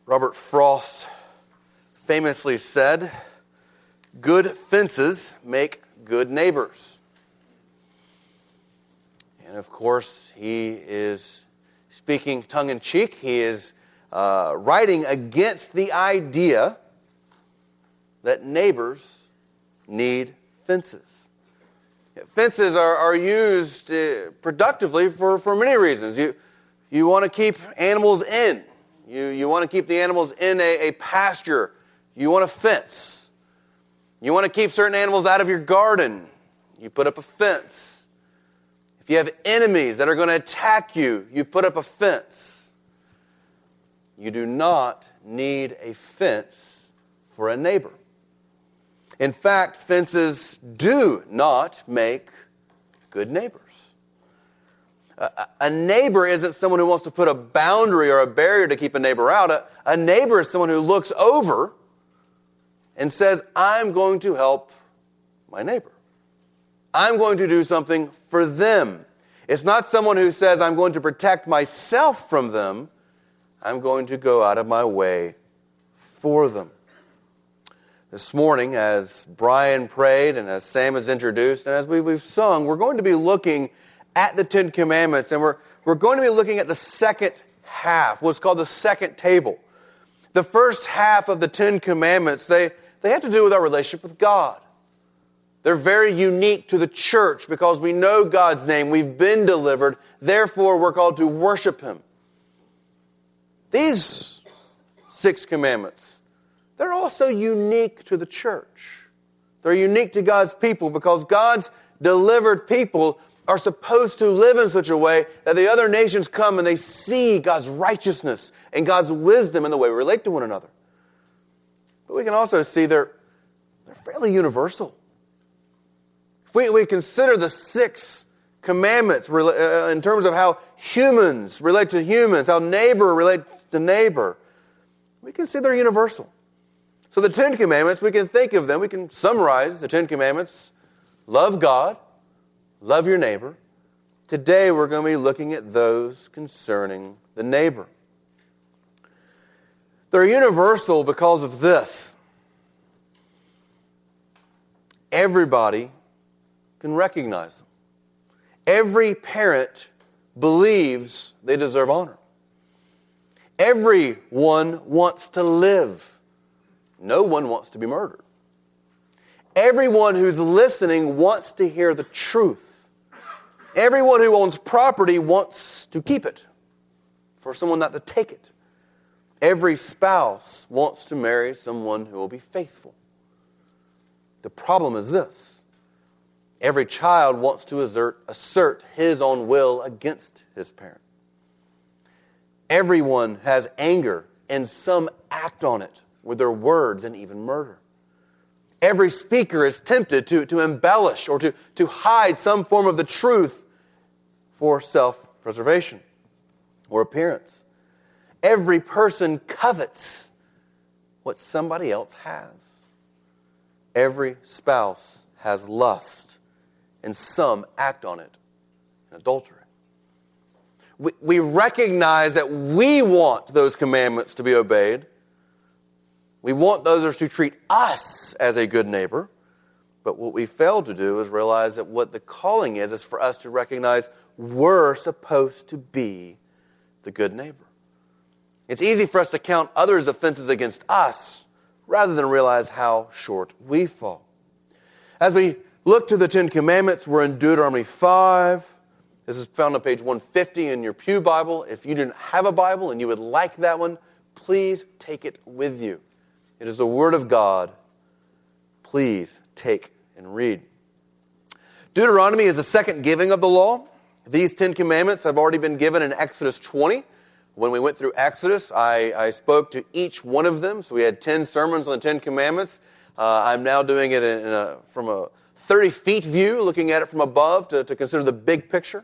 Robert Frost famously said, "Good fences make good neighbors." And of course, he is speaking tongue-in-cheek. He is writing against the idea that neighbors need fences. Fences are used productively for many reasons. You want to keep animals in. You want to keep the animals in a pasture. You want a fence. You want to keep certain animals out of your garden. You put up a fence. If you have enemies that are going to attack you, you put up a fence. You do not need a fence for a neighbor. In fact, fences do not make good neighbors. A neighbor isn't someone who wants to put a boundary or a barrier to keep a neighbor out. A neighbor is someone who looks over and says, I'm going to help my neighbor. I'm going to do something for them. It's not someone who says, I'm going to protect myself from them. I'm going to go out of my way for them. This morning, as Brian prayed and as Sam has introduced and as we've sung, we're going to be looking at the Ten Commandments, and we're going to be looking at the second half, what's called the second table. The first half of the Ten Commandments, they have to do with our relationship with God. They're very unique to the church because we know God's name, we've been delivered, therefore we're called to worship Him. These 6 commandments, they're also unique to the church. They're unique to God's people because God's delivered people are supposed to live in such a way that the other nations come and they see God's righteousness and God's wisdom in the way we relate to one another. But we can also see they're fairly universal. If we consider the 6 commandments in terms of how humans relate to humans, how neighbor relates to neighbor, we can see they're universal. So the 10 commandments, we can think of them, we can summarize the 10 commandments. Love God, love your neighbor. Today we're going to be looking at those concerning the neighbor. They're universal because of this. Everybody can recognize them. Every parent believes they deserve honor. Everyone wants to live. No one wants to be murdered. Everyone who's listening wants to hear the truth. Everyone who owns property wants to keep it, for someone not to take it. Every spouse wants to marry someone who will be faithful. The problem is this. Every child wants to assert his own will against his parent. Everyone has anger, and some act on it with their words and even murder. Every speaker is tempted to embellish or to hide some form of the truth for self-preservation or appearance. Every person covets what somebody else has. Every spouse has lust, and some act on it in adultery. We recognize that we want those commandments to be obeyed. We want others to treat us as a good neighbor. But what we fail to do is realize that what the calling is for us to recognize we're supposed to be the good neighbor. It's easy for us to count others' offenses against us rather than realize how short we fall. As we look to the 10 Commandments, we're in Deuteronomy 5. This is found on page 150 in your Pew Bible. If you didn't have a Bible and you would like that one, please take it with you. It is the Word of God. Please take and read. Deuteronomy is the second giving of the law. These 10 commandments have already been given in Exodus 20. When we went through Exodus, I spoke to each one of them. So we had 10 sermons on the 10 commandments. I'm now doing it from a 30-feet view, looking at it from above to consider the big picture.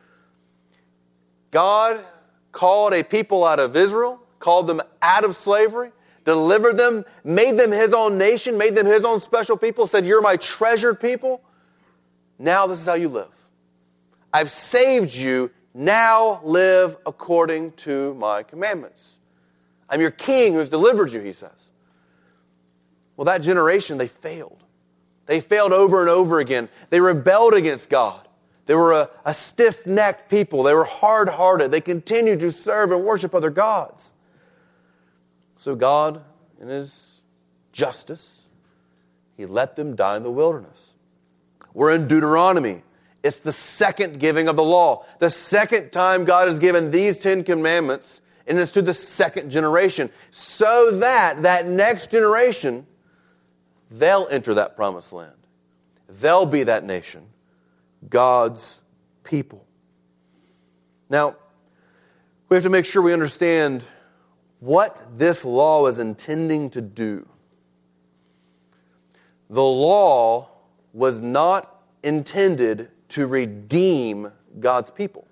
God called a people out of Israel, called them out of slavery, delivered them, made them His own nation, made them His own special people, said, you're my treasured people. Now this is how you live. I've saved you. Now live according to my commandments. I'm your king who's delivered you, he says. Well, that generation, they failed. They failed over and over again. They rebelled against God. They were a stiff-necked people. They were hard-hearted. They continued to serve and worship other gods. So God, in His justice, He let them die in the wilderness. We're in Deuteronomy. It's the second giving of the law. The second time God has given these 10 commandments, and it's to the second generation, so that that next generation, they'll enter that promised land. They'll be that nation, God's people. Now, we have to make sure we understand what this law is intending to do. The law was not intended to redeem God's people.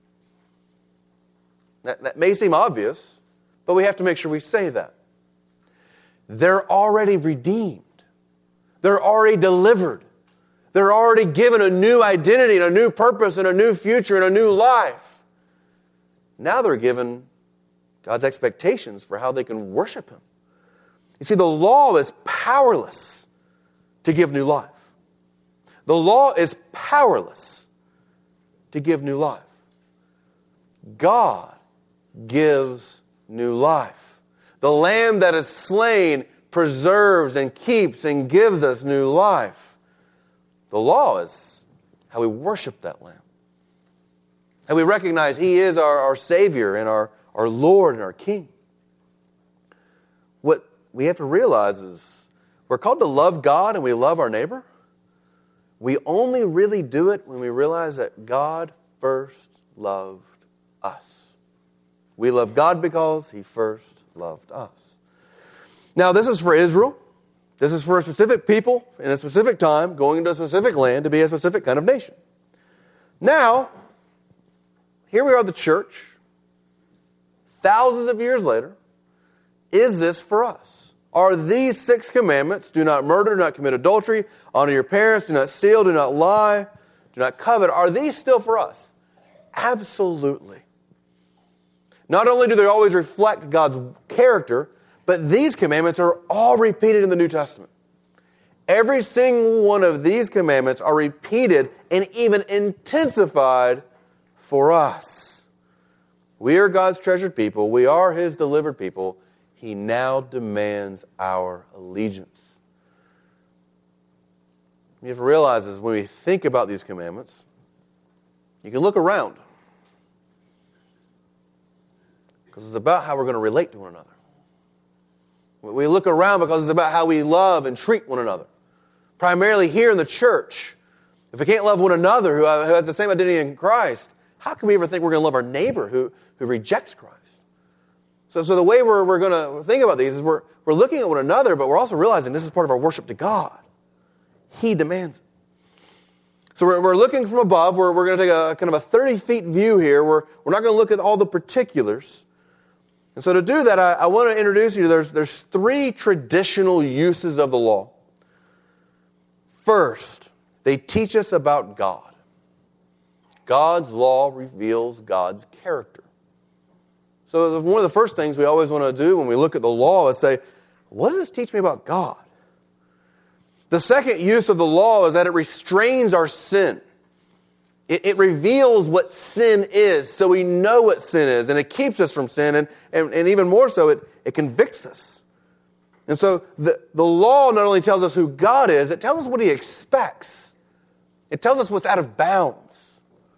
That may seem obvious, but we have to make sure we say that. They're already redeemed. They're already delivered. They're already given a new identity and a new purpose and a new future and a new life. Now they're given God's expectations for how they can worship Him. You see, the law is powerless to give new life. The law is powerless to give new life. God gives new life. The Lamb that is slain preserves and keeps and gives us new life. The law is how we worship that Lamb. How we recognize He is our Savior and our Lord and our King. What we have to realize is we're called to love God and we love our neighbor. We only really do it when we realize that God first loved us. We love God because He first loved us. Now, this is for Israel. This is for a specific people in a specific time going into a specific land to be a specific kind of nation. Now, here we are, the church, thousands of years later. Is this for us? Are these 6 commandments, do not murder, do not commit adultery, honor your parents, do not steal, do not lie, do not covet, are these still for us? Absolutely. Not only do they always reflect God's character, but these commandments are all repeated in the New Testament. Every single one of these commandments are repeated and even intensified for us. We are God's treasured people. We are His delivered people. He now demands our allegiance. You have to realize is when we think about these commandments, you can look around. Because it's about how we're going to relate to one another. We look around because it's about how we love and treat one another. Primarily here in the church. If we can't love one another who has the same identity in Christ, how can we ever think we're going to love our neighbor who rejects Christ? So the way we're going to think about these is we're looking at one another, but we're also realizing this is part of our worship to God. He demands it. So we're looking from above. We're going to take a kind of a 30-feet view here. We're not going to look at all the particulars. And so to do that, I want to introduce you to there's 3 traditional uses of the law. First, they teach us about God. God's law reveals God's character. So one of the first things we always want to do when we look at the law is say, what does this teach me about God? The second use of the law is that it restrains our sin. It reveals what sin is, so we know what sin is, and it keeps us from sin, and even more so, it convicts us. And so the law not only tells us who God is, it tells us what He expects. It tells us what's out of bounds.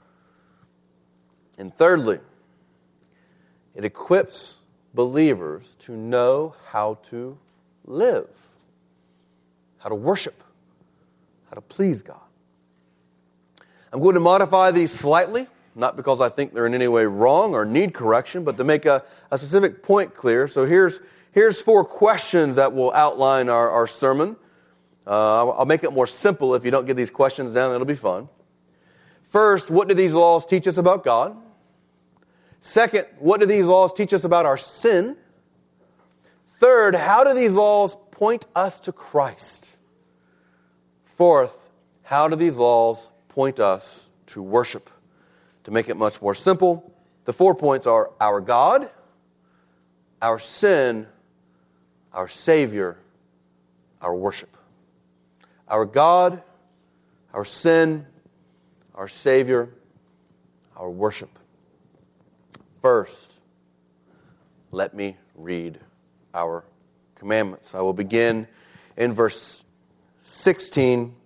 And thirdly, it equips believers to know how to live, how to worship, how to please God. I'm going to modify these slightly, not because I think they're in any way wrong or need correction, but to make a specific point clear. So here's 4 questions that will outline our sermon. I'll make it more simple. If you don't get these questions down, it'll be fun. First, what do these laws teach us about God? Second, what do these laws teach us about our sin? Third, how do these laws point us to Christ? Fourth, how do these laws point us to worship? To make it much more simple, the 4 points are our God, our sin, our Savior, our worship. Our God, our sin, our Savior, our worship. First, let me read our commandments. I will begin in verse 16.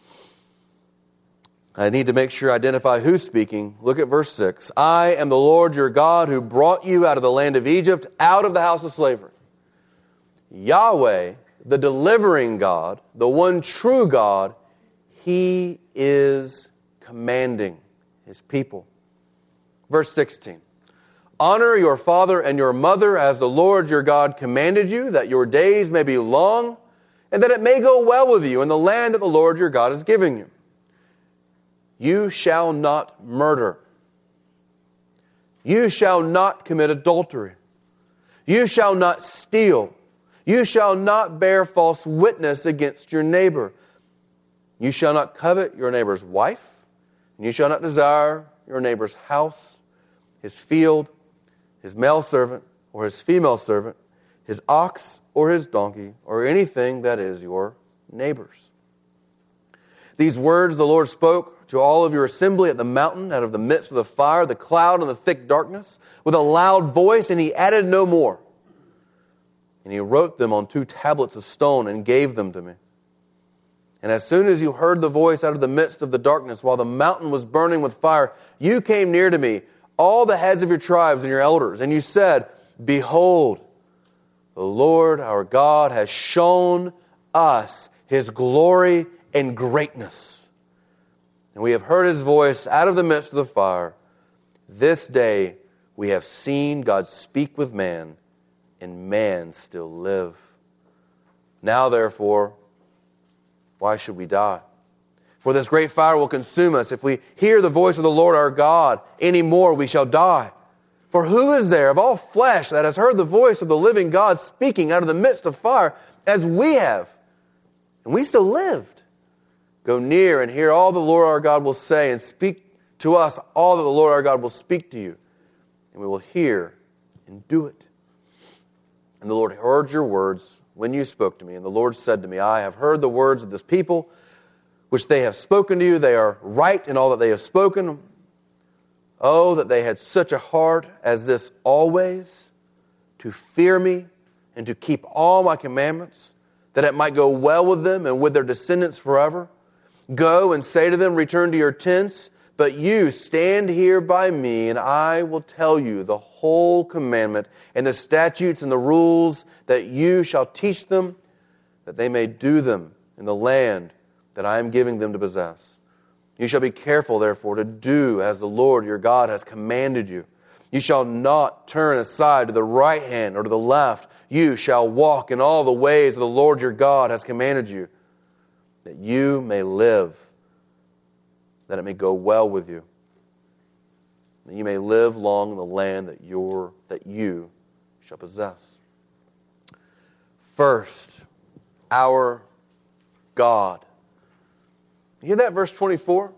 I need to make sure I identify who's speaking. Look at verse 6. I am the Lord your God who brought you out of the land of Egypt, out of the house of slavery. Yahweh, the delivering God, the one true God, He is commanding His people. Verse 16. Honor your father and your mother as the Lord your God commanded you, that your days may be long, and that it may go well with you in the land that the Lord your God is giving you. You shall not murder. You shall not commit adultery. You shall not steal. You shall not bear false witness against your neighbor. You shall not covet your neighbor's wife. And you shall not desire your neighbor's house, his field, his male servant or his female servant, his ox or his donkey, or anything that is your neighbor's. These words the Lord spoke to all of your assembly at the mountain, out of the midst of the fire, the cloud, and the thick darkness, with a loud voice, and He added no more. And He wrote them on 2 tablets of stone and gave them to me. And as soon as you heard the voice out of the midst of the darkness, while the mountain was burning with fire, you came near to me, all the heads of your tribes and your elders, and you said, Behold, the Lord our God has shown us His glory and greatness. And we have heard His voice out of the midst of the fire. This day we have seen God speak with man, and man still live. Now therefore, why should we die? For this great fire will consume us. If we hear the voice of the Lord our God any more, we shall die. For who is there of all flesh that has heard the voice of the living God speaking out of the midst of fire, as we have? And we still lived. Go near and hear all the Lord our God will say, and speak to us all that the Lord our God will speak to you. And we will hear and do it. And the Lord heard your words when you spoke to me. And the Lord said to me, I have heard the words of this people, which they have spoken to you. They are right in all that they have spoken. Oh, that they had such a heart as this always, to fear me and to keep all my commandments, that it might go well with them and with their descendants forever. Go and say to them, return to your tents, but you stand here by me, and I will tell you the whole commandment and the statutes and the rules that you shall teach them, that they may do them in the land that I am giving them to possess. You shall be careful, therefore, to do as the Lord your God has commanded you. You shall not turn aside to the right hand or to the left. You shall walk in all the ways of the Lord your God has commanded you, that you may live, that it may go well with you, that you may live long in the land that you shall possess. First, our God. You hear that, verse 24?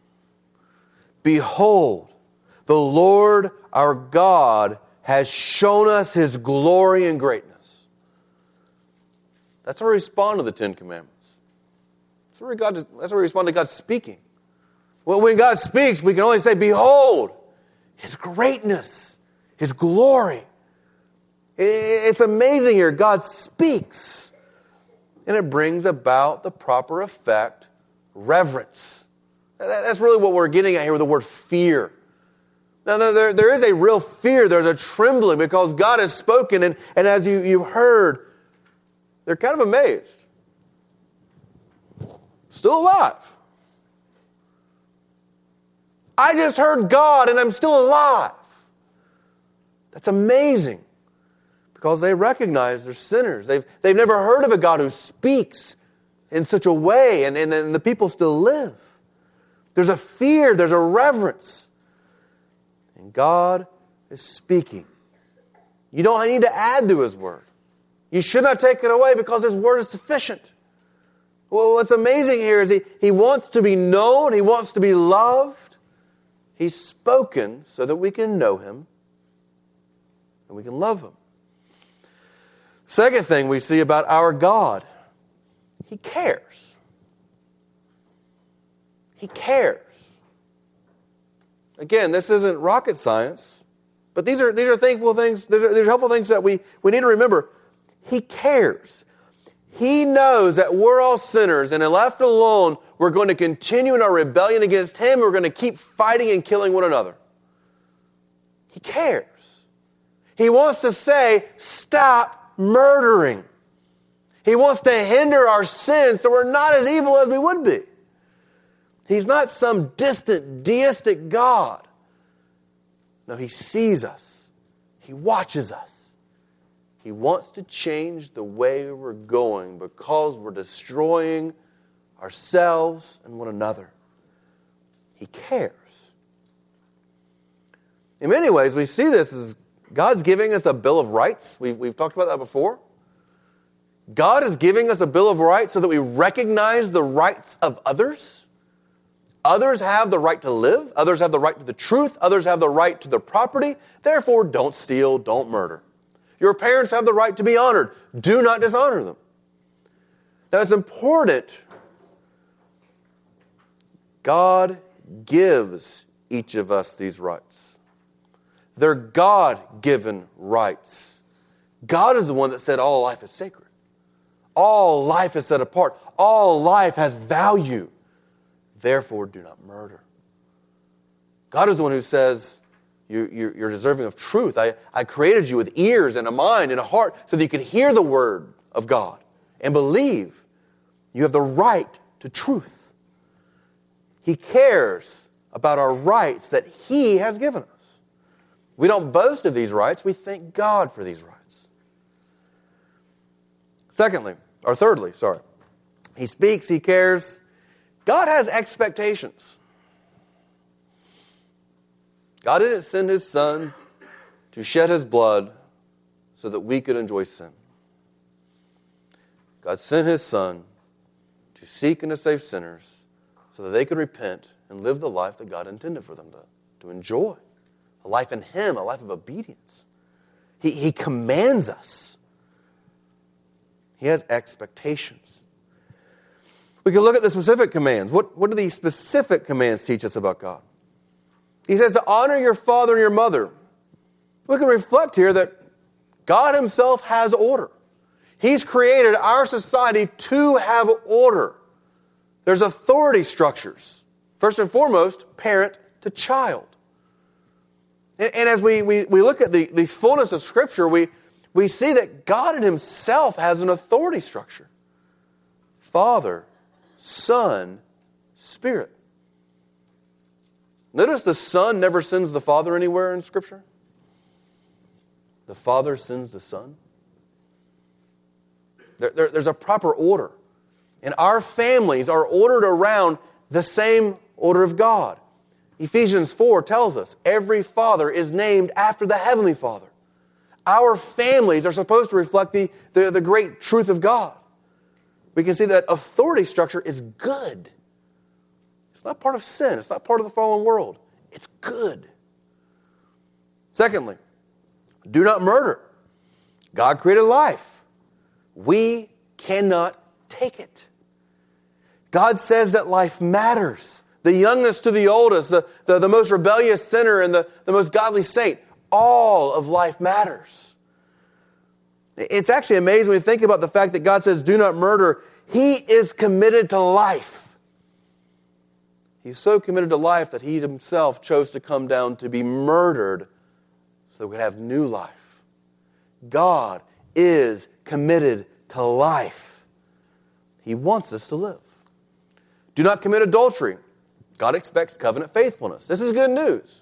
Behold, the Lord our God has shown us His glory and greatness. That's how we respond to the 10 Commandments. That's how we respond to God speaking. Well, when God speaks, we can only say, Behold, His greatness, His glory. It's amazing here. God speaks. And it brings about the proper effect, reverence. That's really what we're getting at here with the word fear. Now, there is a real fear. There's a trembling because God has spoken. And as you've heard, they're kind of amazed. Still alive. I just heard God and I'm still alive. That's amazing. Because they recognize they're sinners. They've never heard of a God who speaks in such a way, and the people still live. There's a fear, there's a reverence. And God is speaking. You don't need to add to His word. You should not take it away because His word is sufficient. Well, what's amazing here is He wants to be known, He wants to be loved. He's spoken so that we can know Him and we can love Him. Second thing we see about our God, He cares. He cares. Again, this isn't rocket science, but these are thankful things, these are helpful things that we need to remember. He cares. He knows that we're all sinners, and left alone, we're going to continue in our rebellion against Him. We're going to keep fighting and killing one another. He cares. He wants to say, stop murdering. He wants to hinder our sins so we're not as evil as we would be. He's not some distant, deistic God. No, He sees us. He watches us. He wants to change the way we're going because we're destroying ourselves and one another. He cares. In many ways, we see this as God's giving us a Bill of Rights. We've talked about that before. God is giving us a Bill of Rights so that we recognize the rights of others. Others have the right to live. Others have the right to the truth. Others have the right to their property. Therefore, don't steal, don't murder. Your parents have the right to be honored. Do not dishonor them. Now, it's important. God gives each of us these rights. They're God-given rights. God is the one that said all life is sacred. All life is set apart. All life has value. Therefore, do not murder. God is the one who says, you're deserving of truth. I created you with ears and a mind and a heart so that you can hear the word of God and believe. You have the right to truth. He cares about our rights that He has given us. We don't boast of these rights. We thank God for these rights. Thirdly, He speaks, He cares. God has expectations. God didn't send His Son to shed His blood so that we could enjoy sin. God sent His Son to seek and to save sinners so that they could repent and live the life that God intended for them to enjoy. A life in Him, a life of obedience. He commands us. He has expectations. We can look at the specific commands. What do these specific commands teach us about God? He says to honor your father and your mother. We can reflect here that God Himself has order. He's created our society to have order. There's authority structures. First and foremost, parent to child. And as we look at the fullness of Scripture, we see that God in Himself has an authority structure. Father, Son, Spirit. Notice the Son never sends the Father anywhere in Scripture. The Father sends the Son. There's a proper order. And our families are ordered around the same order of God. Ephesians 4 tells us every father is named after the Heavenly Father. Our families are supposed to reflect the great truth of God. We can see that authority structure is good. It's not part of sin. It's not part of the fallen world. It's good. Secondly, do not murder. God created life. We cannot take it. God says that life matters. The youngest to the oldest, the most rebellious sinner and the most godly saint, all of life matters. It's actually amazing when you think about the fact that God says, do not murder. He is committed to life. He's so committed to life that He Himself chose to come down to be murdered so that we could have new life. God is committed to life. He wants us to live. Do not commit adultery. God expects covenant faithfulness. This is good news.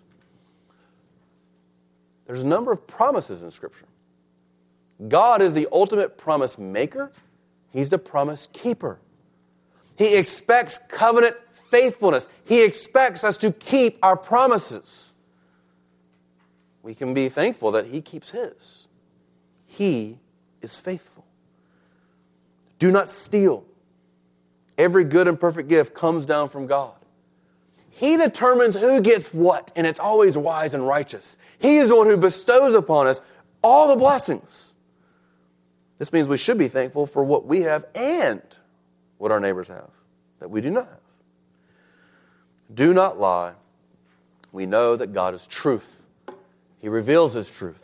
There's a number of promises in Scripture. God is the ultimate promise maker. He's the promise keeper. He expects covenant faithfulness. He expects us to keep our promises. We can be thankful that He keeps His. He is faithful. Do not steal. Every good and perfect gift comes down from God. He determines who gets what, and it's always wise and righteous. He is the one who bestows upon us all the blessings. This means we should be thankful for what we have and what our neighbors have that we do not have. Do not lie. We know that God is truth. He reveals His truth.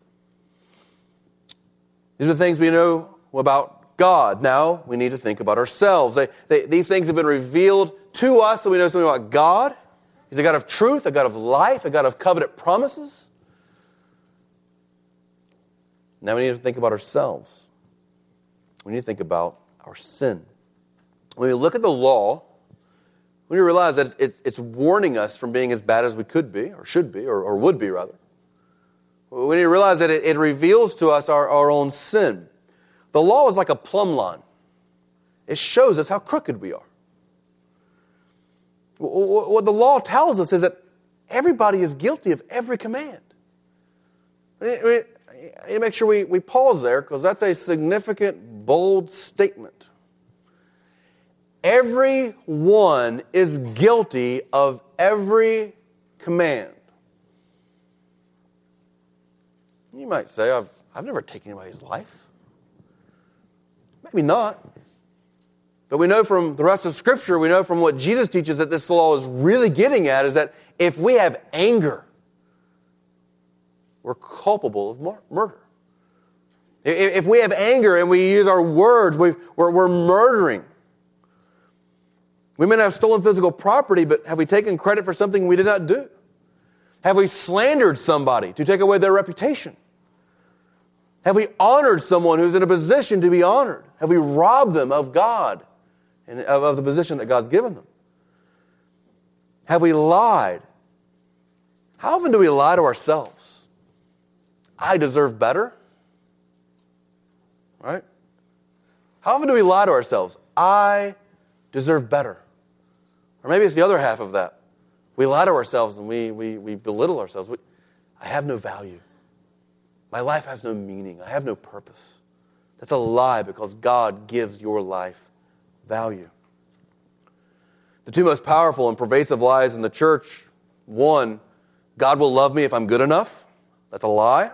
These are the things we know about God. Now we need to think about ourselves. These things have been revealed to us, so we know something about God. He's a God of truth, a God of life, a God of covenant promises. Now we need to think about ourselves. We need to think about our sin. When we look at the law, we need to realize that it's warning us from being as bad as we could be, or should be, or would be, rather. We need to realize that it reveals to us our own sin. The law is like a plumb line. It shows us how crooked we are. What the law tells us is that everybody is guilty of every command. Make sure we pause there, because that's a significant, bold statement. Everyone is guilty of every command. You might say, I've never taken anybody's life. Maybe not. But we know from the rest of Scripture, we know from what Jesus teaches that this law is really getting at is that if we have anger, we're culpable of murder. If we have anger and we use our words, we're murdering. We may not have stolen physical property, but have we taken credit for something we did not do? Have we slandered somebody to take away their reputation? Have we honored someone who's in a position to be honored? Have we robbed them of God and of the position that God's given them? Have we lied? How often do we lie to ourselves? I deserve better. Right? How often do we lie to ourselves? I deserve better. Or maybe it's the other half of that. We lie to ourselves and we belittle ourselves. I have no value. My life has no meaning. I have no purpose. That's a lie, because God gives your life value. The two most powerful and pervasive lies in the church: one, God will love me if I'm good enough. That's a lie.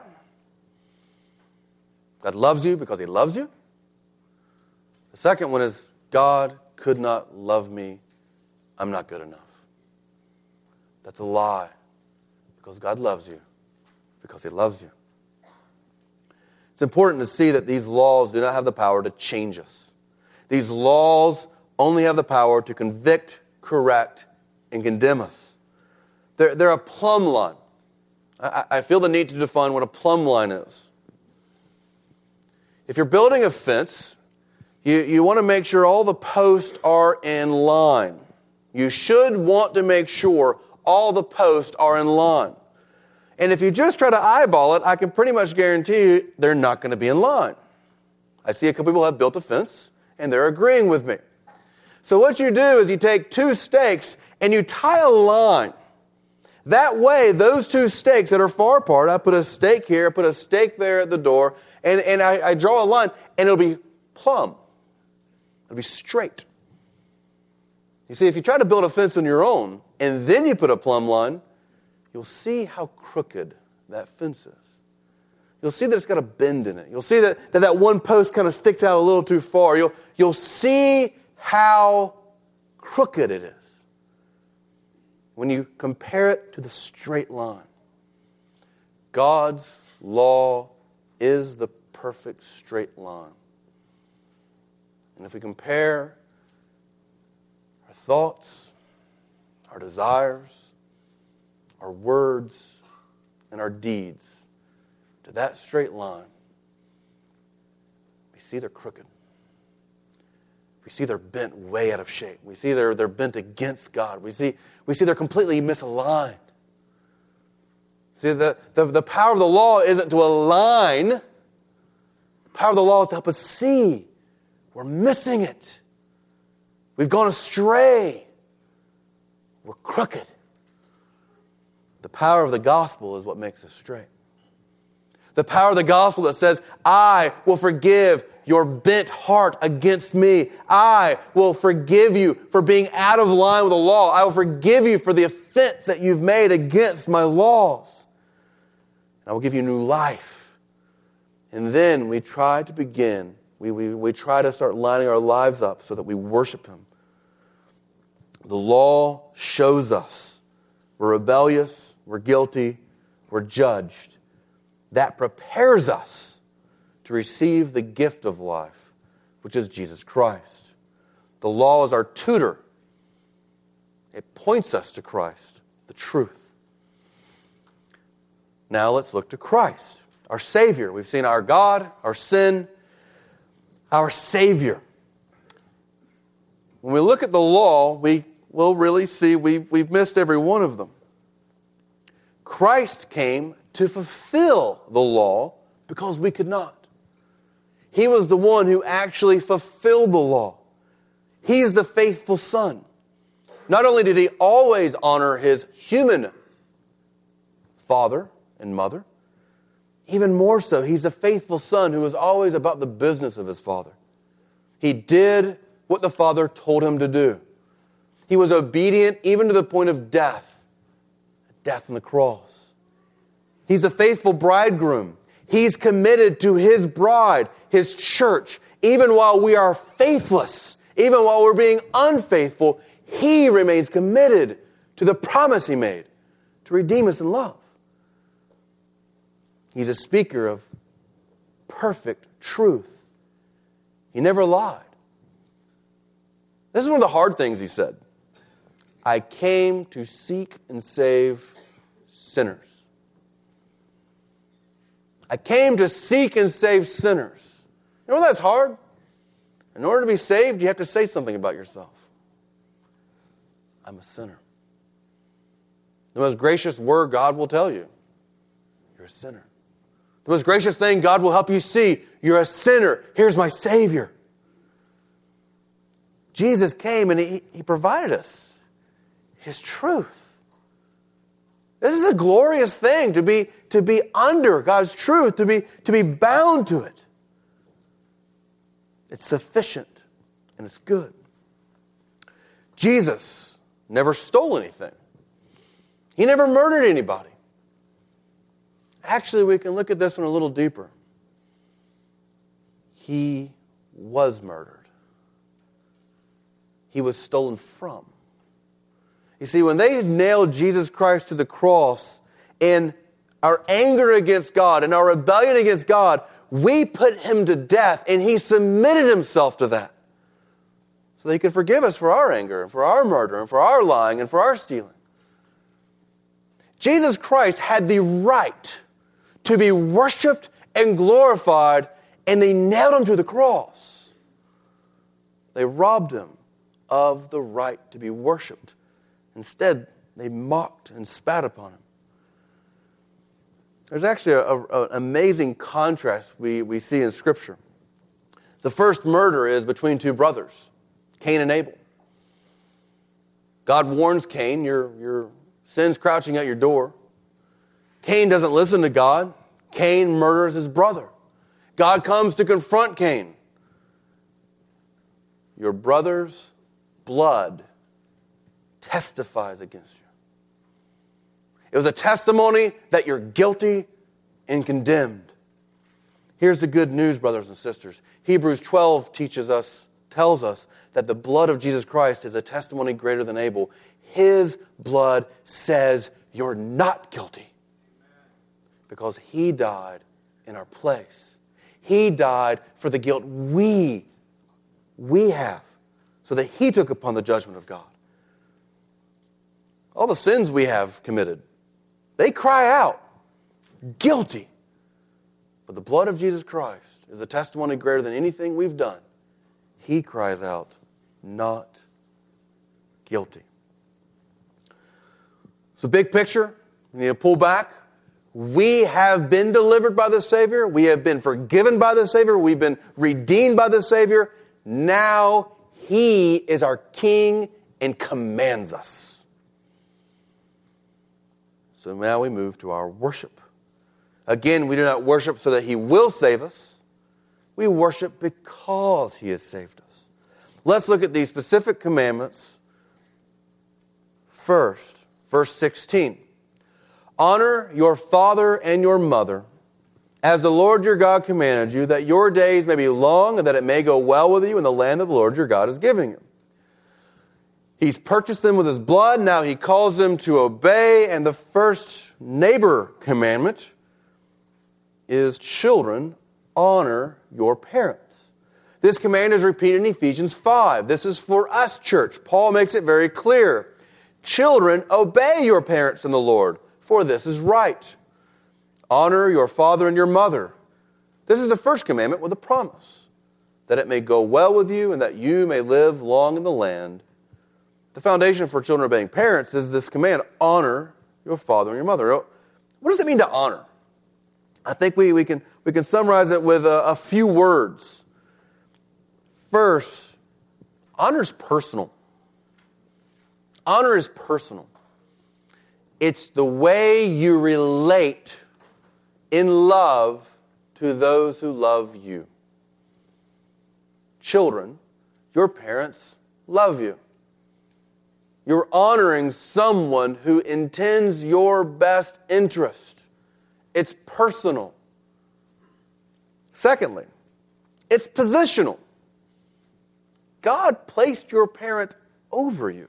God loves you because He loves you. The second one is, God could not love me. I'm not good enough. That's a lie, because God loves you because He loves you. It's important to see that these laws do not have the power to change us. These laws only have the power to convict, correct, and condemn us. They're a plumb line. I feel the need to define what a plumb line is. If you're building a fence, you want to make sure all the posts are in line. You should want to make sure all the posts are in line. And if you just try to eyeball it, I can pretty much guarantee you they're not going to be in line. I see a couple people have built a fence, and they're agreeing with me. So what you do is you take two stakes and you tie a line. That way, those two stakes that are far apart, I put a stake here, I put a stake there at the door, and I draw a line, and it'll be plumb. It'll be straight. You see, if you try to build a fence on your own, and then you put a plumb line, you'll see how crooked that fence is. You'll see that it's got a bend in it. You'll see that one post kind of sticks out a little too far. You'll see how crooked it is when you compare it to the straight line. God's law is the perfect straight line. And if we compare our thoughts, our desires, our words, and our deeds to that straight line, we see they're crooked. We see they're bent way out of shape. We see they're bent against God. We see they're completely misaligned. See, the power of the law isn't to align. The power of the law is to help us see we're missing it. We've gone astray. We're crooked. The power of the gospel is what makes us straight. The power of the gospel that says, I will forgive your bent heart against me. I will forgive you for being out of line with the law. I will forgive you for the offense that you've made against my laws. And I will give you new life And then we try to begin, we try to start lining our lives up so that we worship Him. The law shows us we're rebellious, we're guilty, we're judged. That prepares us to receive the gift of life, which is Jesus Christ. The law is our tutor. It points us to Christ, the truth. Now let's look to Christ, our Savior. We've seen our God, our sin, our Savior. When we look at the law, we will really see we've missed every one of them. Christ came to fulfill the law because we could not. He was the one who actually fulfilled the law. He's the faithful Son. Not only did He always honor His human father and mother, even more so, He's a faithful Son who was always about the business of His Father. He did what the Father told Him to do. He was obedient even to the point of death on the cross. He's a faithful bridegroom. He's committed to His bride, His church. Even while we are faithless, even while we're being unfaithful, He remains committed to the promise He made to redeem us in love. He's a speaker of perfect truth. He never lied. This is one of the hard things He said. I came to seek and save sinners. I came to seek and save sinners. You know that's hard? In order to be saved, you have to say something about yourself. I'm a sinner. The most gracious word God will tell you, you're a sinner. The most gracious thing God will help you see, you're a sinner. Here's my Savior. Jesus came and He provided us His truth. This is a glorious thing to be under God's truth, to be bound to it. It's sufficient and it's good. Jesus never stole anything. He never murdered anybody. Actually, we can look at this one a little deeper. He was murdered. He was stolen from. You see, when they nailed Jesus Christ to the cross, in our anger against God and our rebellion against God, we put Him to death, and He submitted Himself to that so that He could forgive us for our anger, and for our murder, and for our lying, and for our stealing. Jesus Christ had the right to be worshipped and glorified, and they nailed Him to the cross. They robbed Him of the right to be worshipped. Instead, they mocked and spat upon Him. There's actually an amazing contrast we see in Scripture. The first murder is between two brothers, Cain and Abel. God warns Cain, your sin's crouching at your door. Cain doesn't listen to God. Cain murders his brother. God comes to confront Cain. Your brother's blood testifies against you. It was a testimony that you're guilty and condemned. Here's the good news, brothers and sisters. Hebrews 12 tells us that the blood of Jesus Christ is a testimony greater than Abel. His blood says you're not guilty because He died in our place. He died for the guilt we have so that He took upon the judgment of God. All the sins we have committed, they cry out, guilty. But the blood of Jesus Christ is a testimony greater than anything we've done. He cries out, not guilty. So big picture, we need to pull back. We have been delivered by the Savior. We have been forgiven by the Savior. We've been redeemed by the Savior. Now He is our King and commands us. So now we move to our worship. Again, we do not worship so that He will save us. We worship because He has saved us. Let's look at these specific commandments. First, verse 16. Honor your father and your mother, as the Lord your God commanded you, that your days may be long and that it may go well with you in the land that the Lord your God is giving you. He's purchased them with his blood. Now he calls them to obey. And the first neighbor commandment is, children, honor your parents. This command is repeated in Ephesians 5. This is for us, church. Paul makes it very clear. Children, obey your parents in the Lord, for this is right. Honor your father and your mother. This is the first commandment with a promise, that it may go well with you and that you may live long in the land. The foundation for children obeying parents is this command, honor your father and your mother. What does it mean to honor? I think we can summarize it with a few words. First, honor is personal. Honor is personal. It's the way you relate in love to those who love you. Children, your parents love you. You're honoring someone who intends your best interest. It's personal. Secondly, it's positional. God placed your parent over you.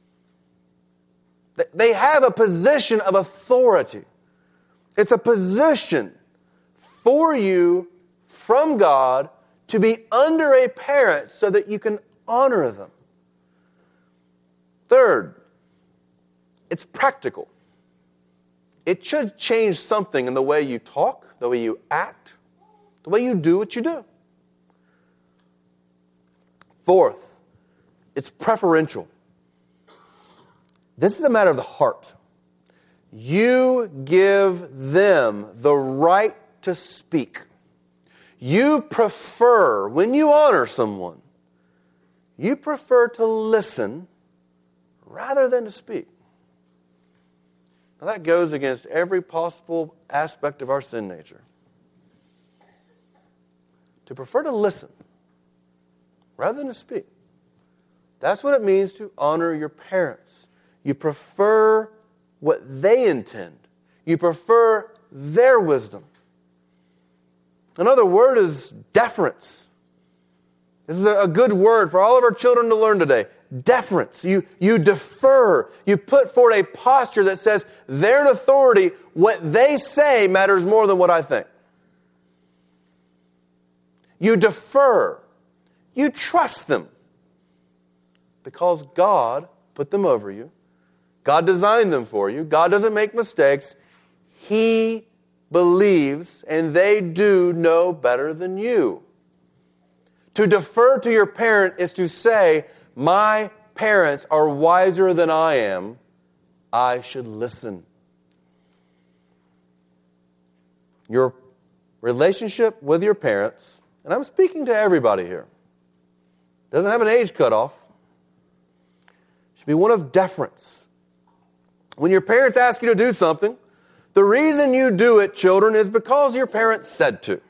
They have a position of authority. It's a position for you from God to be under a parent so that you can honor them. Third, it's practical. It should change something in the way you talk, the way you act, the way you do what you do. Fourth, it's preferential. This is a matter of the heart. You give them the right to speak. You prefer, when you honor someone, you prefer to listen rather than to speak. Now that goes against every possible aspect of our sin nature. To prefer to listen rather than to speak. That's what it means to honor your parents. You prefer what they intend. You prefer their wisdom. Another word is deference. This is a good word for all of our children to learn today. Deference. You defer. You put forward a posture that says they're in authority. What they say matters more than what I think. You defer. You trust them. Because God put them over you. God designed them for you. God doesn't make mistakes. He believes and they do know better than you. To defer to your parent is to say, my parents are wiser than I am. I should listen. Your relationship with your parents, and I'm speaking to everybody here, doesn't have an age cutoff, should be one of deference. When your parents ask you to do something, the reason you do it, children, is because your parents said to.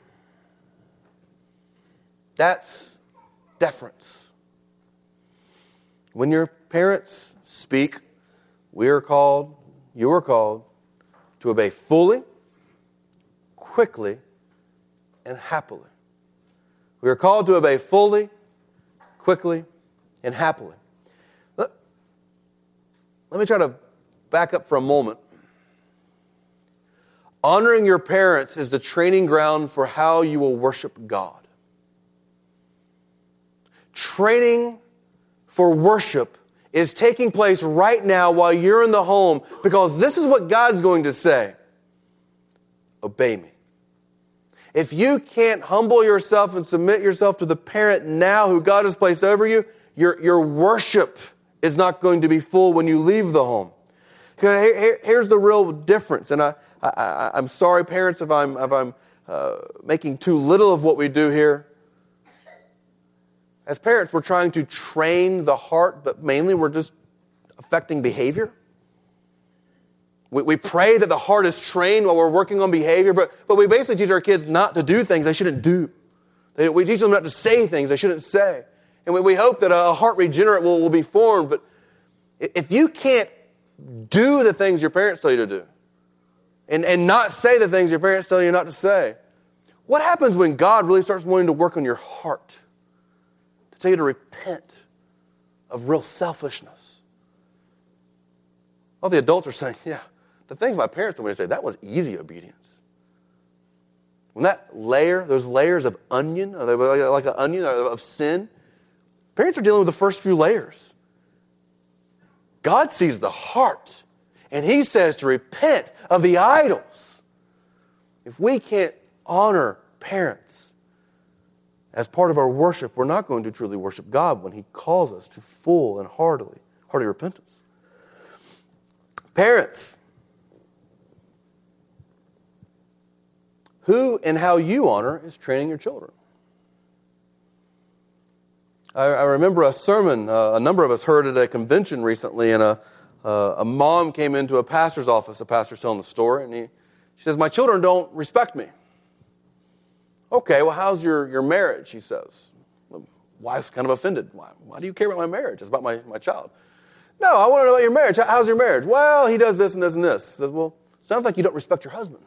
That's deference. When your parents speak, you are called to obey fully, quickly, and happily. We are called to obey fully, quickly, and happily. Let me try to back up for a moment. Honoring your parents is the training ground for how you will worship God. Training for worship is taking place right now while you're in the home, because this is what God's going to say. Obey me. If you can't humble yourself and submit yourself to the parent now who God has placed over you, your worship is not going to be full when you leave the home. Here's the real difference, and I'm sorry, parents, if I'm making too little of what we do here. As parents, we're trying to train the heart, but mainly we're just affecting behavior. We pray that the heart is trained while we're working on behavior, but we basically teach our kids not to do things they shouldn't do. We teach them not to say things they shouldn't say. And we hope that a heart regenerate will be formed, but if you can't do the things your parents tell you to do, and not say the things your parents tell you not to say, What happens when God really starts wanting to work on your heart? To tell you to repent of real selfishness. All the adults are saying, yeah, the things my parents told me to say, that was easy obedience. When those layers of onion, like an onion of sin, parents are dealing with the first few layers. God sees the heart, and He says to repent of the idols. If we can't honor parents as part of our worship, we're not going to truly worship God when He calls us to full and hearty repentance. Parents, who and how you honor is training your children. I remember a sermon a number of us heard at a convention recently, and a mom came into a pastor's office, a pastor's telling the story, and she says, "My children don't respect me." "Okay, well, how's your marriage?" he says. The wife's kind of offended. Why do you care about my marriage? It's about my child. "No, I want to know about your marriage. How's your marriage?" "Well, he does this and this and this." He says, "Well, sounds like you don't respect your husband."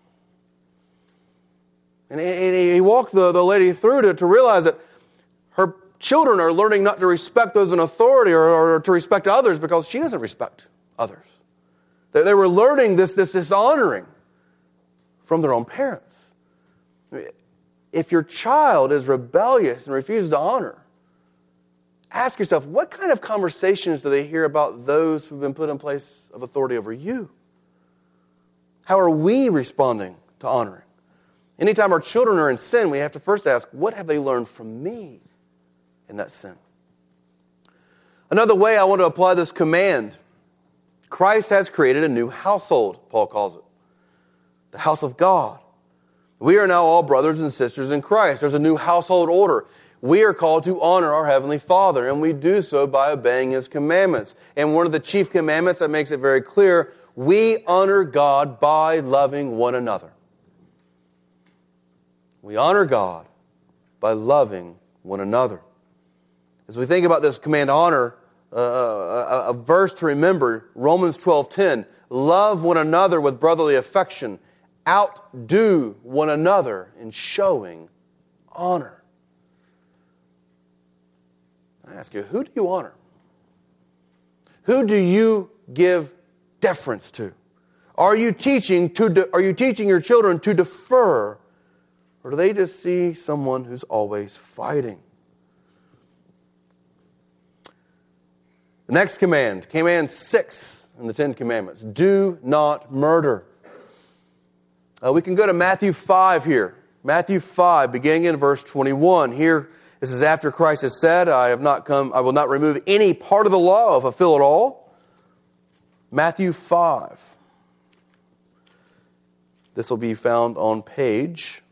And he walked the lady through to realize that her children are learning not to respect those in authority or to respect others because she doesn't respect others. They were learning this dishonoring from their own parents. If your child is rebellious and refuses to honor, ask yourself, what kind of conversations do they hear about those who've been put in place of authority over you? How are we responding to honoring? Anytime our children are in sin, we have to first ask, what have they learned from me in that sin? Another way I want to apply this command, Christ has created a new household, Paul calls it. The house of God. We are now all brothers and sisters in Christ. There's a new household order. We are called to honor our Heavenly Father, and we do so by obeying His commandments. And one of the chief commandments that makes it very clear, we honor God by loving one another. We honor God by loving one another. As we think about this command to honor, a verse to remember, Romans 12:10, love one another with brotherly affection, outdo one another in showing honor. I ask you, who do you honor? Who do you give deference to? Are you teaching your children to defer, or do they just see someone who's always fighting? The next command 6 in the 10 Commandments, do not murder. We can go to Matthew 5 here. Matthew 5, beginning in verse 21. Here, this is after Christ has said, I will not remove any part of the law, I'll fulfill it all. Matthew 5. This will be found on page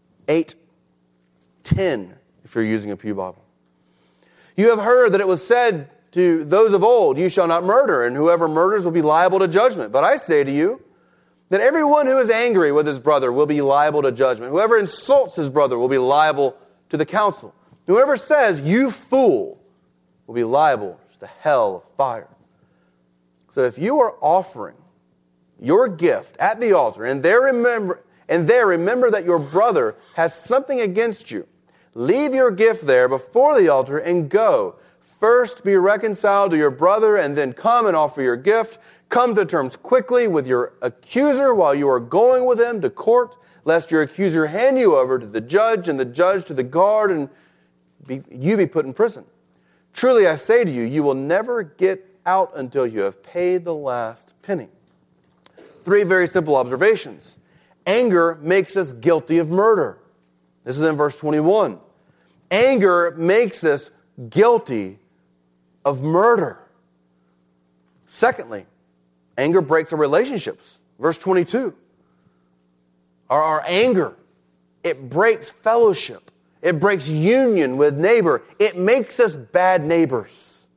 810, if you're using a Pew Bible. You have heard that it was said to those of old, you shall not murder, and whoever murders will be liable to judgment. But I say to you, that everyone who is angry with his brother will be liable to judgment. Whoever insults his brother will be liable to the council. Whoever says, you fool, will be liable to the hell of fire. So if you are offering your gift at the altar, and there remember that your brother has something against you, leave your gift there before the altar and go. First be reconciled to your brother, and then come and offer your gift. Come to terms quickly with your accuser while you are going with him to court, lest your accuser hand you over to the judge, and the judge to the guard, and you be put in prison. Truly I say to you, you will never get out until you have paid the last penny. 3 very simple observations. Anger makes us guilty of murder. This is in verse 21. Anger makes us guilty of murder. Secondly, anger breaks our relationships. Verse 22. Our anger, it breaks fellowship. It breaks union with neighbor. It makes us bad neighbors.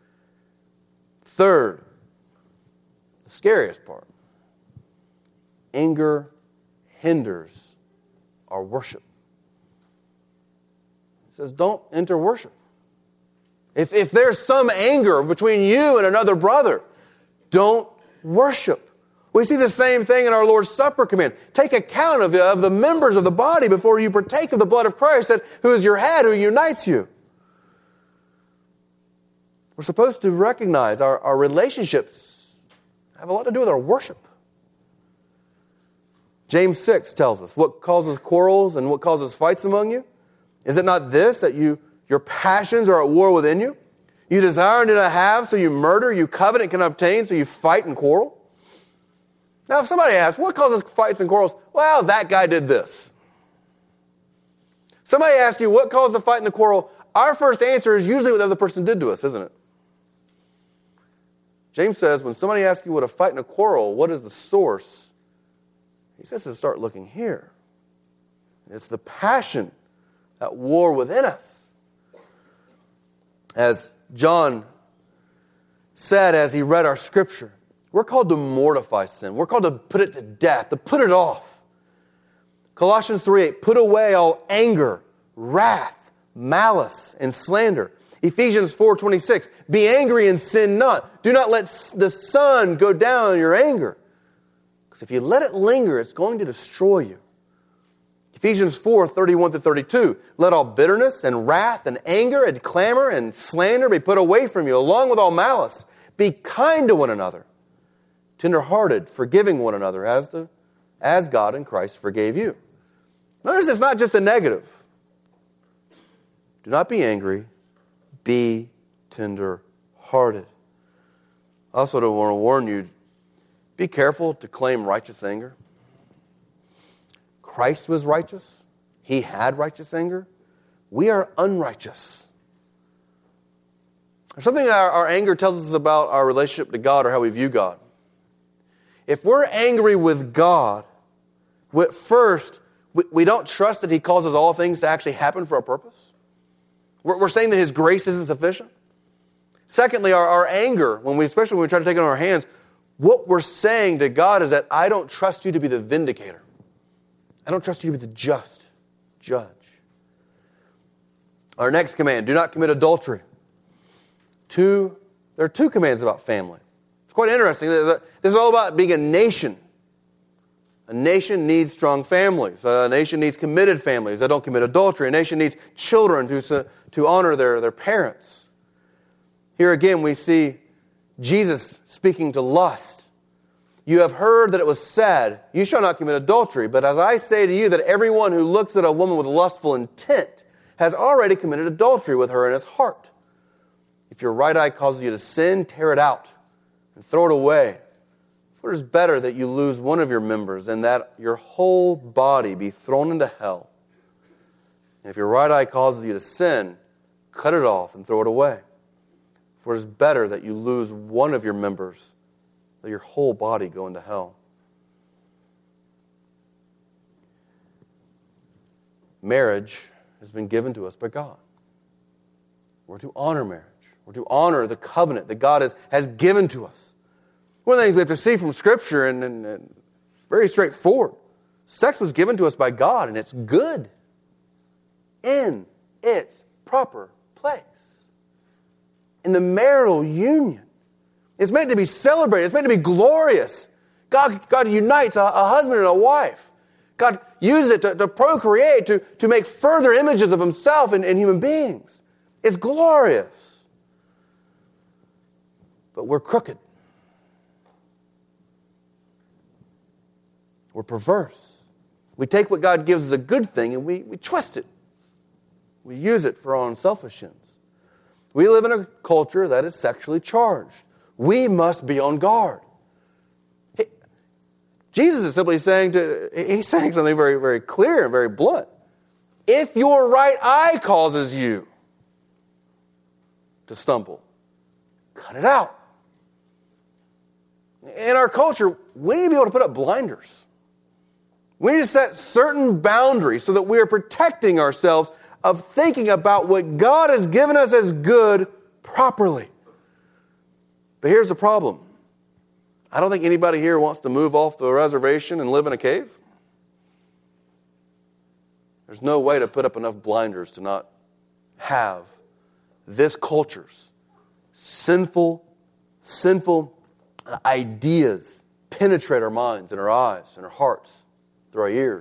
Third, the scariest part. Anger hinders our worship. It says, don't enter worship. If there's some anger between you and another brother, don't worship. We see the same thing in our Lord's Supper command. Take account of the members of the body before you partake of the blood of Christ, who is your head, who unites you. We're supposed to recognize our relationships have a lot to do with our worship. James 6 tells us, what causes quarrels and what causes fights among you? Is it not this, that your passions are at war within you? You desire and do not have, so you murder. You covet and cannot obtain, so you fight and quarrel. Now, if somebody asks, what causes fights and quarrels? Well, that guy did this. Somebody asks you, what caused the fight and the quarrel? Our first answer is usually what the other person did to us, isn't it? James says, when somebody asks you what a fight and a quarrel, what is the source? He says to start looking here. It's the passion at war within us. As John said as he read our scripture, we're called to mortify sin. We're called to put it to death, to put it off. Colossians 3:8, put away all anger, wrath, malice, and slander. Ephesians 4:26, be angry and sin not. Do not let the sun go down on your anger. Because if you let it linger, it's going to destroy you. Ephesians 4:31-32, let all bitterness and wrath and anger and clamor and slander be put away from you, along with all malice. Be kind to one another, tender-hearted, forgiving one another as God in Christ forgave you. Notice it's not just a negative. Do not be angry. Be tender-hearted. I also don't want to warn you, be careful to claim righteous anger. Christ was righteous. He had righteous anger. We are unrighteous. There's something that our anger tells us about our relationship to God or how we view God. If we're angry with God, first, we don't trust that He causes all things to actually happen for a purpose. We're saying that His grace isn't sufficient. Secondly, our anger, especially when we try to take it in our hands, what we're saying to God is that I don't trust you to be the vindicator. I don't trust you to be the just judge. Our next command, do not commit adultery. There are two commands about family. It's quite interesting. This is all about being a nation. A nation needs strong families. A nation needs committed families that don't commit adultery. A nation needs children to honor their parents. Here again we see Jesus speaking to lust. You have heard that it was said, you shall not commit adultery. But as I say to you that everyone who looks at a woman with lustful intent has already committed adultery with her in his heart. If your right eye causes you to sin, tear it out and throw it away. For it is better that you lose one of your members than that your whole body be thrown into hell. And if your right eye causes you to sin, cut it off and throw it away. For it is better that you lose one of your members than your whole body go into hell. Marriage has been given to us by God. We're to honor marriage. We're to honor the covenant that God has given to us. One of the things we have to see from Scripture, and it's very straightforward. Sex was given to us by God, and it's good in its proper place. In the marital union. It's meant to be celebrated. It's meant to be glorious. God unites a husband and a wife. God uses it to procreate, to make further images of Himself in human beings. It's glorious. But we're crooked. We're perverse. We take what God gives as a good thing and we twist it. We use it for our own selfish ends. We live in a culture that is sexually charged. We must be on guard. Jesus is simply saying he's saying something very, very clear and very blunt. If your right eye causes you to stumble, cut it out. In our culture, we need to be able to put up blinders. We need to set certain boundaries so that we are protecting ourselves of thinking about what God has given us as good properly. But here's the problem. I don't think anybody here wants to move off the reservation and live in a cave. There's no way to put up enough blinders to not have this culture's sinful ideas penetrate our minds and our eyes and our hearts through our ears.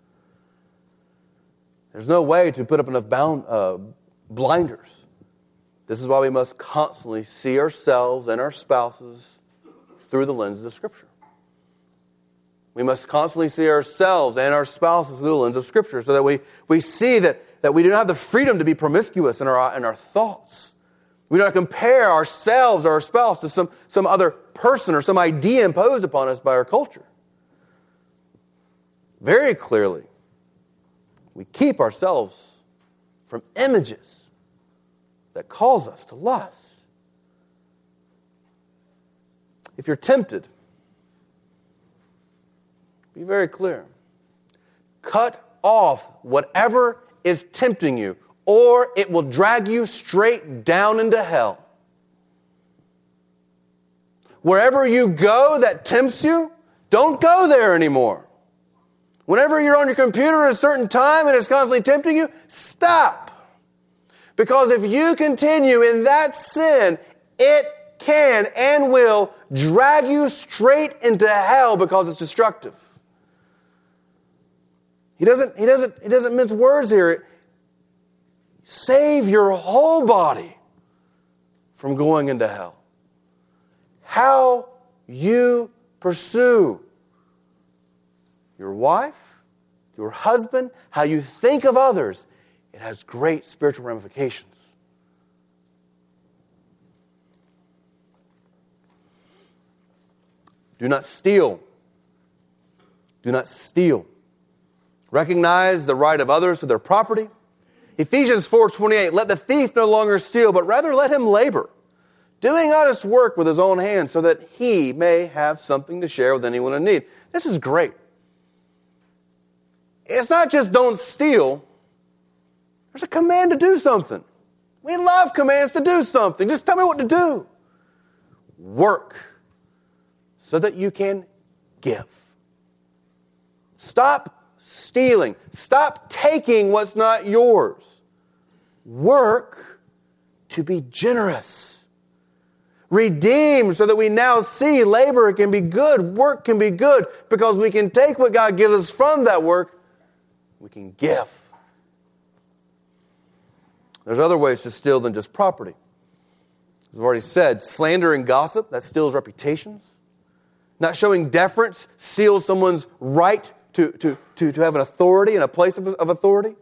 There's no way to put up enough blinders. This is why we must constantly see ourselves and our spouses through the lenses of Scripture. We must constantly see ourselves and our spouses through the lens of Scripture so that we see that we do not have the freedom to be promiscuous in our thoughts. We do not compare ourselves or our spouse to some other person or some idea imposed upon us by our culture. Very clearly, we keep ourselves from images that cause us to lust. If you're tempted, be very clear. Cut off whatever is tempting you, or it will drag you straight down into hell. Wherever you go that tempts you, don't go there anymore. Whenever you're on your computer at a certain time and it's constantly tempting you, stop. Because if you continue in that sin, it can and will drag you straight into hell because it's destructive. He doesn't mince words here. Save your whole body from going into hell. How you pursue your wife, your husband, how you think of others, it has great spiritual ramifications. Do not steal. Do not steal. Recognize the right of others to their property. Ephesians 4:28, let the thief no longer steal, but rather let him labor, doing honest work with his own hands so that he may have something to share with anyone in need. This is great. It's not just don't steal. There's a command to do something. We love commands to do something. Just tell me what to do. Work so that you can give. Stop stealing. Stop taking what's not yours. Work to be generous. Redeem so that we now see labor can be good, work can be good, because we can take what God gives us from that work, we can give. There's other ways to steal than just property. As I've already said, slander and gossip, that steals reputations. Not showing deference steals someone's right to have an authority and a place of authority.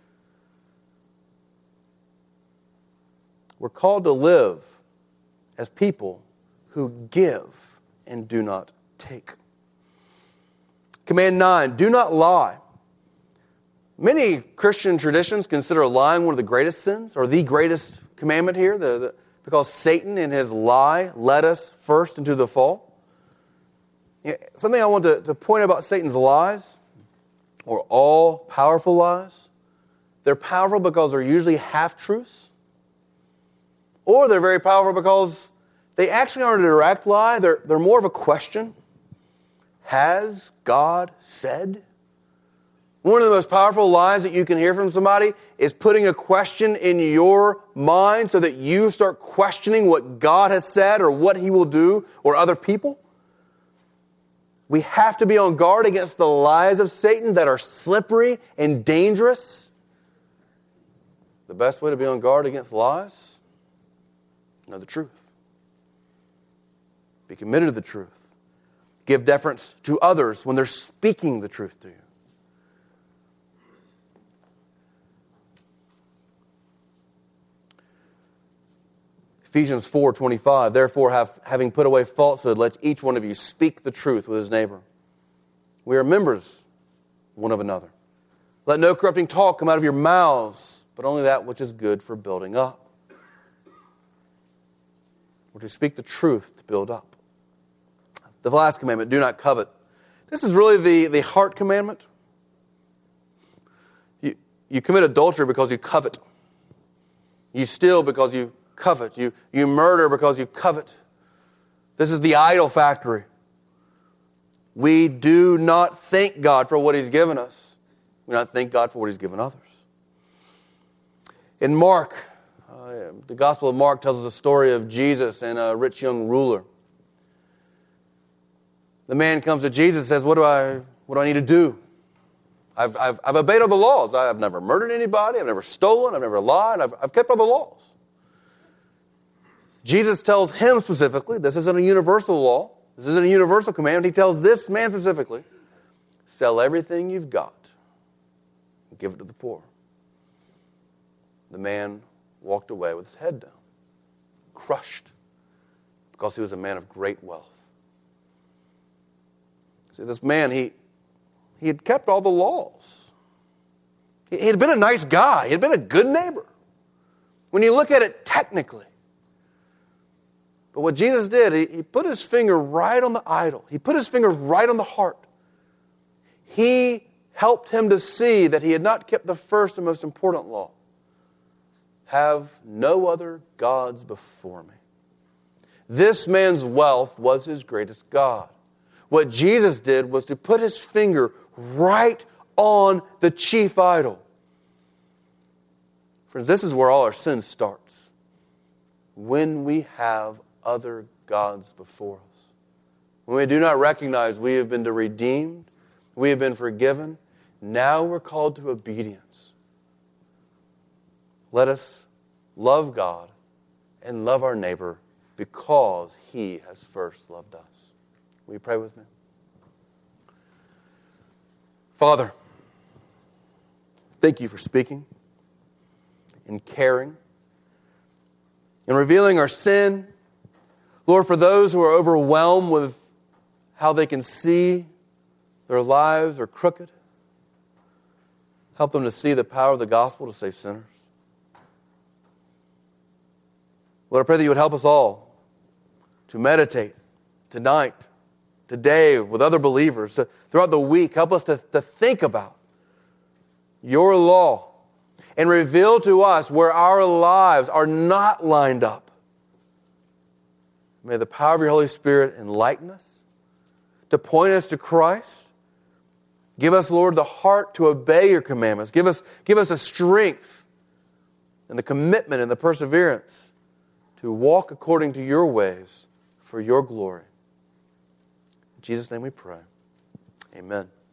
We're called to live as people who give and do not take. Command 9, do not lie. Many Christian traditions consider lying one of the greatest sins, or the greatest commandment here, because Satan in his lie led us first into the fall. Something I want to point out about Satan's lies, or all powerful lies, they're powerful because they're usually half-truths, or they're very powerful because they actually aren't a direct lie, they're more of a question. Has God said? One of the most powerful lies that you can hear from somebody is putting a question in your mind so that you start questioning what God has said or what He will do or other people. We have to be on guard against the lies of Satan that are slippery and dangerous. The best way to be on guard against lies? Know the truth. Be committed to the truth. Give deference to others when they're speaking the truth to you. Ephesians 4:25, therefore having put away falsehood, let each one of you speak the truth with his neighbor. We are members one of another. Let no corrupting talk come out of your mouths, but only that which is good for building up. We're to speak the truth to build up. The last commandment, do not covet. This is really the heart commandment. You commit adultery because you covet. You steal because you covet. You murder because you covet. This is the idol factory. We do not thank God for what He's given us. We do not thank God for what He's given others. In Mark, the Gospel of Mark tells us a story of Jesus and a rich young ruler. The man comes to Jesus and says, what do I need to do? I've obeyed all the laws. I've never murdered anybody. I've never stolen. I've never lied. I've kept all the laws. Jesus tells him specifically, this isn't a universal law. This isn't a universal command. He tells this man specifically, sell everything you've got and give it to the poor. The man walked away with his head down, crushed, because he was a man of great wealth. See, this man, he had kept all the laws. He had been a nice guy. He had been a good neighbor. When you look at it technically. But what Jesus did, he put his finger right on the idol. He put his finger right on the heart. He helped him to see that he had not kept the first and most important law. Have no other gods before me. This man's wealth was his greatest God. What Jesus did was to put his finger right on the chief idol. Friends, this is where all our sin starts. When we have other gods before us. When we do not recognize we have been redeemed, we have been forgiven, now we're called to obedience. Let us love God and love our neighbor because He has first loved us. Will you pray with me? Father, thank you for speaking and caring and revealing our sin. Lord, for those who are overwhelmed with how they can see their lives are crooked, help them to see the power of the gospel to save sinners. Lord, I pray that you would help us all to meditate tonight, today, with other believers, throughout the week. Help us to think about your law and reveal to us where our lives are not lined up. May the power of your Holy Spirit enlighten us, to point us to Christ. Give us, Lord, the heart to obey your commandments. Give us a strength and the commitment and the perseverance to walk according to your ways for your glory. In Jesus' name we pray. Amen.